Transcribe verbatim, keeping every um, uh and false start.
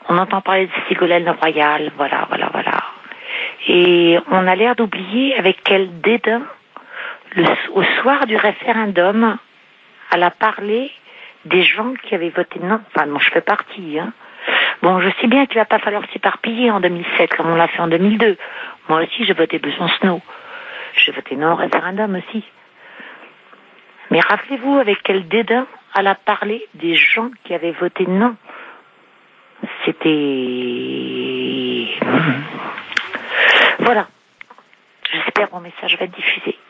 On entend parler de Ségolène Royal, voilà, voilà, voilà. Et on a l'air d'oublier avec quel dédain, le, au soir du référendum, elle a parlé des gens qui avaient voté non. Enfin, bon, je fais partie, hein. Bon, je sais bien qu'il va pas falloir s'éparpiller en deux mille sept, comme on l'a fait en deux mille deux. Moi aussi, j'ai voté Besancenot. J'ai voté non au référendum aussi. Mais rappelez-vous avec quel dédain elle a parlé des gens qui avaient voté non. C'était... Voilà. J'espère que mon message va être diffusé.